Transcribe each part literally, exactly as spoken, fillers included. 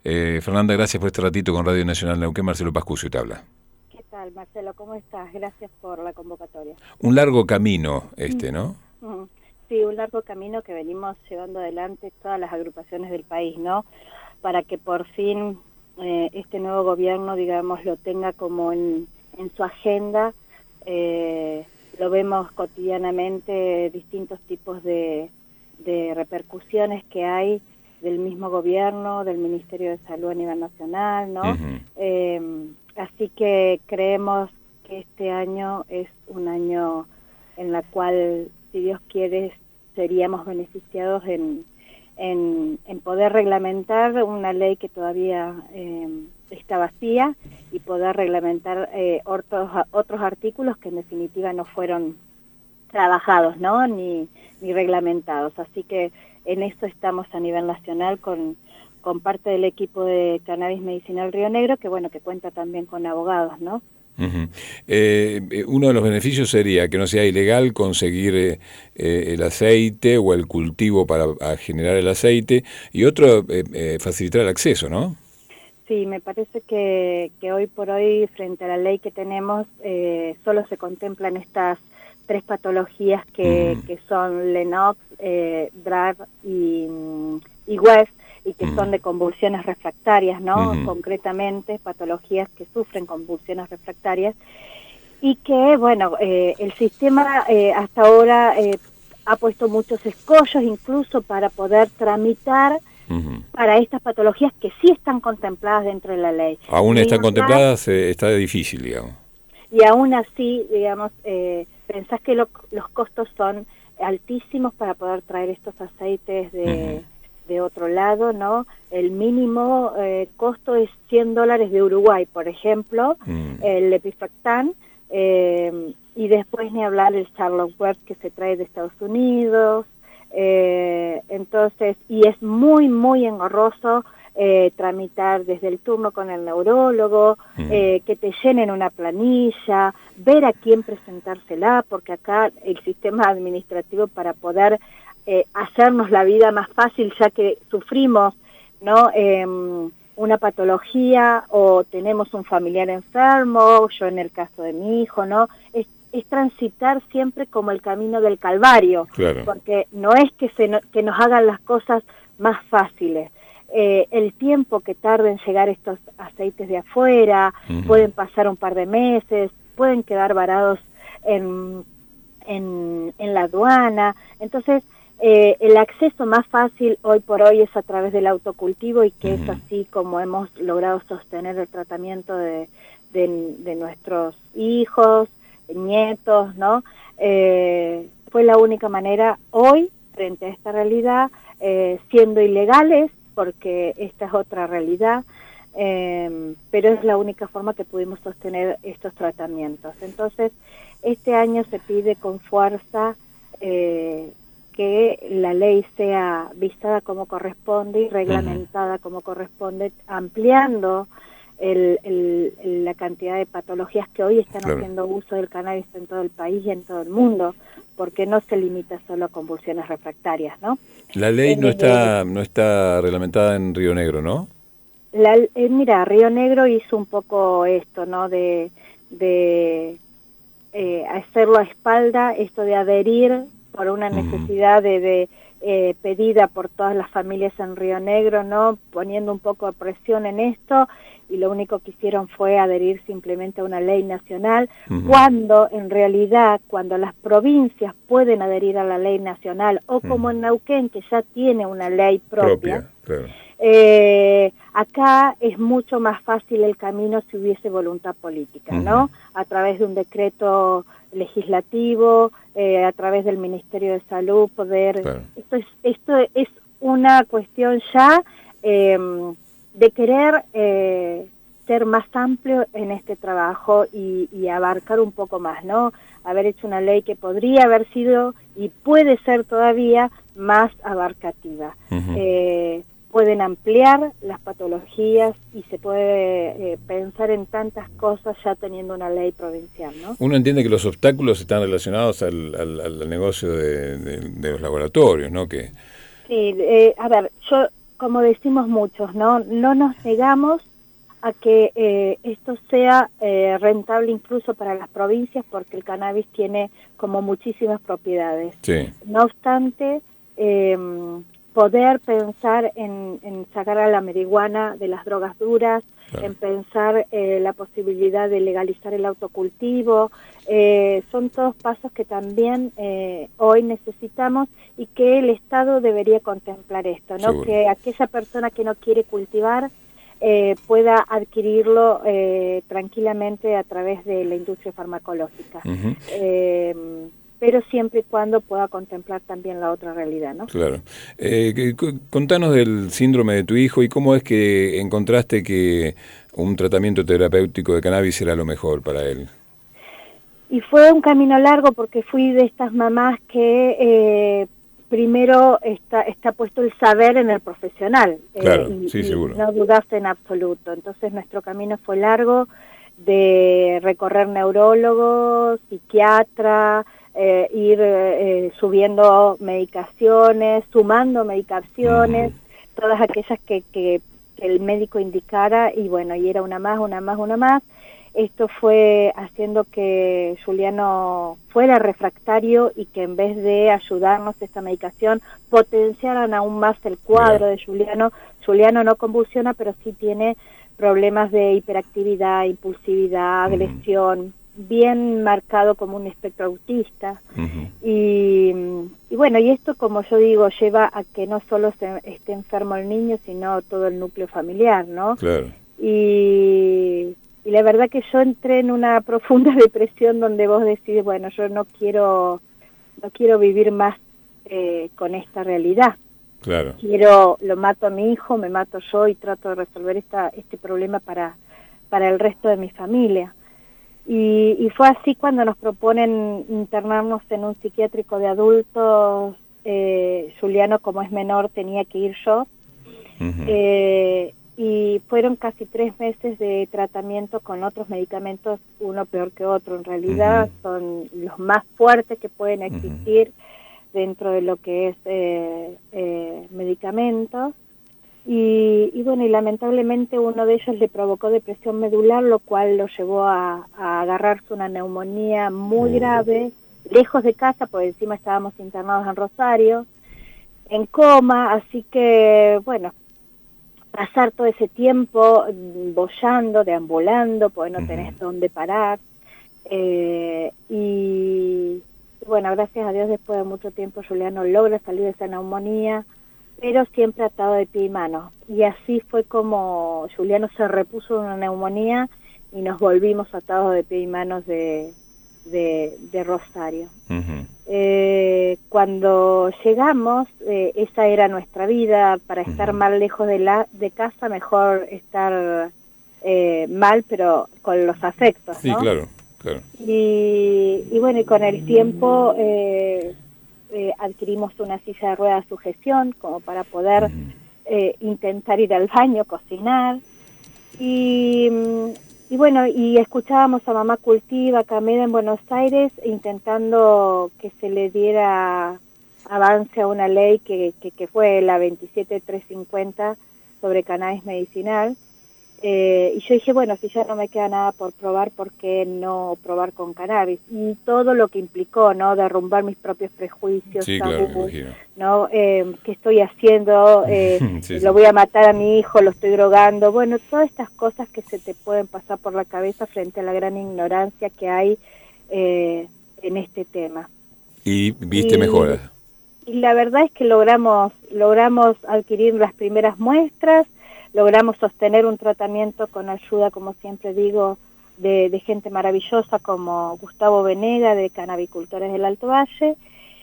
Eh, Fernanda, gracias por este ratito con Radio Nacional Neuquén. Marcelo Pascucio te habla. ¿Qué tal, Marcelo? ¿Cómo estás? Gracias por la convocatoria. Un largo camino este, ¿no? Sí, un largo camino que venimos llevando adelante todas las agrupaciones del país, ¿no? Para que por fin eh, este nuevo gobierno, digamos, lo tenga como en, en su agenda. Eh, lo vemos cotidianamente, distintos tipos de, de repercusiones que hay del mismo gobierno, del Ministerio de Salud a nivel nacional, ¿no? Uh-huh. Eh, así que creemos que este año es un año en la cual, si Dios quiere, seríamos beneficiados en, en, en poder reglamentar una ley que todavía eh, está vacía y poder reglamentar eh, otros, otros artículos que en definitiva no fueron trabajados, ¿no? Ni, ni reglamentados. Así que en eso estamos a nivel nacional con, con parte del equipo de Cannabis Medicinal Río Negro, que bueno, que cuenta también con abogados, ¿no? Uh-huh. Eh, uno de los beneficios sería que no sea ilegal conseguir eh, eh, el aceite o el cultivo para a generar el aceite, y otro, eh, eh, facilitar el acceso, ¿no? Sí, me parece que, que hoy por hoy, frente a la ley que tenemos, eh, solo se contemplan estas tres patologías que, uh-huh. que son Lennox, eh, D R A R y, y W E S, y que uh-huh. son de convulsiones refractarias, ¿no? Uh-huh. Concretamente, patologías que sufren convulsiones refractarias, y que, bueno, eh, el sistema eh, hasta ahora eh, ha puesto muchos escollos, incluso para poder tramitar uh-huh. para estas patologías que sí están contempladas dentro de la ley. Aún están contempladas, eh, está difícil, digamos. Y aún así, digamos, eh, pensás que lo, los costos son altísimos para poder traer estos aceites de, uh-huh. de otro lado, ¿no? El mínimo eh, costo es cien dólares de Uruguay, por ejemplo, uh-huh. el Epifactan, eh, y después ni hablar el Charlotte Web que se trae de Estados Unidos, eh, entonces, y es muy, muy engorroso Eh, tramitar desde el turno con el neurólogo, mm. eh, que te llenen una planilla, ver a quién presentársela, porque acá el sistema administrativo para poder eh, hacernos la vida más fácil, ya que sufrimos, ¿no? Eh, una patología o tenemos un familiar enfermo, yo en el caso de mi hijo, ¿no? Es, es transitar siempre como el camino del Calvario, claro. Porque no es que, se no, que nos hagan las cosas más fáciles. Eh, el tiempo que tarda en llegar estos aceites de afuera, uh-huh. pueden pasar un par de meses, pueden quedar varados en, en, en la aduana. Entonces, eh, el acceso más fácil hoy por hoy es a través del autocultivo, y que uh-huh. es así como hemos logrado sostener el tratamiento de, de, de nuestros hijos, nietos, ¿no? Eh, fue la única manera hoy, frente a esta realidad, eh, siendo ilegales, porque esta es otra realidad, eh, pero es la única forma que pudimos sostener estos tratamientos. Entonces, este año se pide con fuerza eh, que la ley sea vistada como corresponde y reglamentada uh-huh. como corresponde, ampliando el, el, la cantidad de patologías que hoy están claro. haciendo uso del cannabis en todo el país y en todo el mundo, porque no se limita solo a convulsiones refractarias, ¿no? La ley no está no está reglamentada en Río Negro, ¿no? La, eh, mira, Río Negro hizo un poco esto, ¿no? De, de eh, hacerlo a espalda, esto de adherir por una uh-huh. necesidad de, de eh, pedida por todas las familias en Río Negro, ¿no? Poniendo un poco de presión en esto, y lo único que hicieron fue adherir simplemente a una ley nacional, uh-huh. cuando en realidad, cuando las provincias pueden adherir a la ley nacional, o como uh-huh. en Neuquén, que ya tiene una ley propia, propia claro. eh, acá es mucho más fácil el camino si hubiese voluntad política, uh-huh. ¿no? A través de un decreto legislativo, eh, a través del Ministerio de Salud, poder... Claro. Esto es, esto es una cuestión ya... Eh, de querer eh, ser más amplio en este trabajo y, y abarcar un poco más, ¿no? Haber hecho una ley que podría haber sido y puede ser todavía más abarcativa. Uh-huh. Eh, pueden ampliar las patologías y se puede eh, pensar en tantas cosas ya teniendo una ley provincial, ¿no? Uno entiende que los obstáculos están relacionados al, al, al negocio de, de, de los laboratorios, ¿no? Que... Sí, eh, a ver, yo... como decimos muchos, no, no nos negamos a que eh, esto sea eh, rentable incluso para las provincias, porque el cannabis tiene como muchísimas propiedades. Sí. No obstante, eh, poder pensar en, en sacar a la marihuana de las drogas duras, claro. en pensar eh, la posibilidad de legalizar el autocultivo, eh, son todos pasos que también eh, hoy necesitamos y que el Estado debería contemplar esto, ¿no? Seguro. Que aquella persona que no quiere cultivar Eh, pueda adquirirlo eh, tranquilamente a través de la industria farmacológica. Uh-huh. eh, pero siempre y cuando pueda contemplar también la otra realidad, ¿no? Claro. Eh, contanos del síndrome de tu hijo y cómo es que encontraste que un tratamiento terapéutico de cannabis era lo mejor para él. Y fue un camino largo porque fui de estas mamás que... Eh, primero está está puesto el saber en el profesional, claro, eh, y, sí, y seguro. no dudaste en absoluto. Entonces nuestro camino fue largo, de recorrer neurólogos, psiquiatra, eh, ir eh, subiendo medicaciones, sumando medicaciones, uh-huh. todas aquellas que, que, que el médico indicara, y bueno, y era una más, una más, una más. Esto fue haciendo que Juliano fuera refractario y que en vez de ayudarnos esta medicación, potenciaran aún más el cuadro yeah. de Juliano. Juliano no convulsiona, pero sí tiene problemas de hiperactividad, impulsividad, uh-huh. agresión, bien marcado como un espectro autista. Uh-huh. y, y bueno, y esto, como yo digo, lleva a que no solo se esté enfermo el niño, sino todo el núcleo familiar, ¿no? Claro. Y... Y la verdad que yo entré en una profunda depresión donde vos decís, bueno, yo no quiero no quiero vivir más eh, con esta realidad. Claro. Quiero, lo mato a mi hijo, me mato yo y trato de resolver esta este problema para, para el resto de mi familia. Y, y fue así cuando nos proponen internarnos en un psiquiátrico de adultos. eh, Juliano, como es menor, tenía que ir yo. Uh-huh. eh, y fueron casi tres meses de tratamiento con otros medicamentos, uno peor que otro. En realidad uh-huh. son los más fuertes que pueden existir uh-huh. dentro de lo que es eh, eh, medicamentos. Y, y bueno, y lamentablemente uno de ellos le provocó depresión medular, lo cual lo llevó a, a agarrarse una neumonía muy uh-huh. grave, lejos de casa, porque encima estábamos internados en Rosario, en coma, así que bueno, pasar todo ese tiempo boyando, deambulando, porque no tenés uh-huh. dónde parar. Eh, y bueno, gracias a Dios, después de mucho tiempo, Juliano logra salir de esa neumonía, pero siempre atado de pie y mano. Y así fue como Juliano se repuso de una neumonía y nos volvimos atados de pie y manos de, de, de Rosario. Uh-huh. Eh, cuando llegamos, eh, esa era nuestra vida. Para estar uh-huh. más lejos de la de casa, mejor estar eh, mal, pero con los afectos, sí, ¿no? claro, claro. Y, y bueno, y con el tiempo eh, eh, adquirimos una silla de ruedas de sujeción como para poder uh-huh. eh, intentar ir al baño, cocinar. Y... Y bueno, y escuchábamos a Mamá Cultiva, Cameda en Buenos Aires, intentando que se le diera avance a una ley que, que, que fue la veintisiete mil trescientos cincuenta sobre cannabis medicinal. Eh, y yo dije, bueno, si ya no me queda nada por probar, ¿por qué no probar con cannabis? Y todo lo que implicó, ¿no? Derrumbar mis propios prejuicios, sí, tabú, claro, me imagino. ¿no? Eh, ¿Qué estoy haciendo? Eh, sí, lo sí. voy a matar a mi hijo, lo estoy drogando. Bueno, todas estas cosas que se te pueden pasar por la cabeza frente a la gran ignorancia que hay eh, en este tema. ¿Y viste y, mejoras? Y la verdad es que logramos, logramos adquirir las primeras muestras, logramos sostener un tratamiento con ayuda, como siempre digo, de, de gente maravillosa como Gustavo Venega, de Cannabicultores del Alto Valle.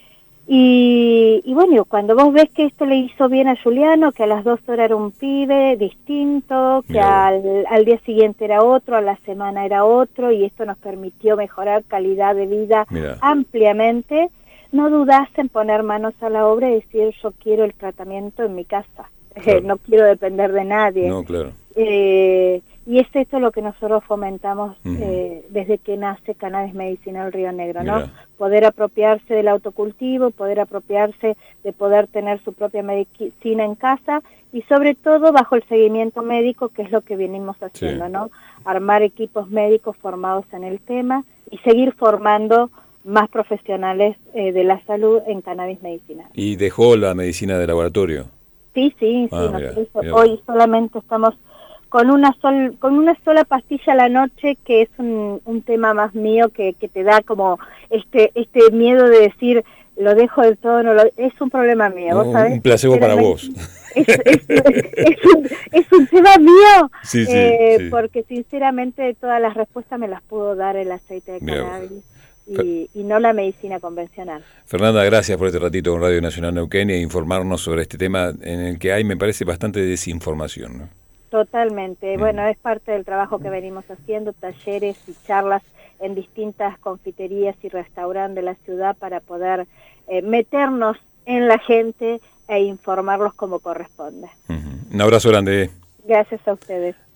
Y, y bueno, cuando vos ves que esto le hizo bien a Juliano, que a las dos horas era un pibe distinto, que al, al día siguiente era otro, a la semana era otro, y esto nos permitió mejorar calidad de vida Mirá. ampliamente, no dudás en poner manos a la obra y decir, yo quiero el tratamiento en mi casa. Claro. Eh, no quiero depender de nadie. No, claro. Eh, y es esto lo que nosotros fomentamos uh-huh. eh, desde que nace Cannabis Medicinal Río Negro, ¿no? Mirá. Poder apropiarse del autocultivo, poder apropiarse de poder tener su propia medicina en casa y sobre todo bajo el seguimiento médico, que es lo que venimos haciendo, sí. ¿no? Armar equipos médicos formados en el tema y seguir formando más profesionales eh, de la salud en cannabis medicinal. ¿Y dejó la medicina de laboratorio? Sí, sí, sí. Ah, nosotros mira, mira. Hoy solamente estamos con una sol, con una sola pastilla a la noche, que es un, un tema más mío que, que te da como este este miedo de decir lo dejo del todo, no lo, es un problema mío, No, ¿vos sabés? un placebo para vos. Es, es, es, un, es un tema mío, sí, sí, eh, sí. porque sinceramente todas las respuestas me las pudo dar el aceite de cannabis y, y no la medicina convencional. Fernanda, gracias por este ratito con Radio Nacional Neuquén e informarnos sobre este tema en el que hay, me parece, bastante desinformación, ¿no? Totalmente. Mm. Bueno, es parte del trabajo que venimos haciendo, talleres y charlas en distintas confiterías y restaurantes de la ciudad para poder eh, meternos en la gente e informarlos como corresponde. Uh-huh. Un abrazo grande. Gracias a ustedes.